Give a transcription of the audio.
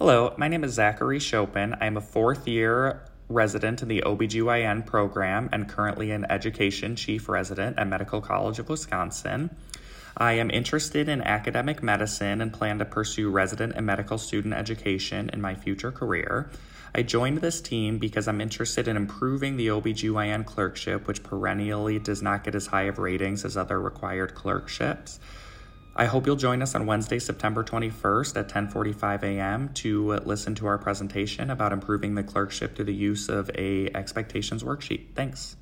Hello, my name is Zachary Chopin. I am a fourth year resident in the OBGYN program and currently an education chief resident at Medical College of Wisconsin. I am interested in academic medicine and plan to pursue resident and medical student education in my future career. I joined this team because I'm interested in improving the OBGYN clerkship, which perennially does not get as high of ratings as other required clerkships. I hope you'll join us on Wednesday, September 21st at 10:45 a.m. to listen to our presentation about improving the clerkship through the use of a expectations worksheet. Thanks.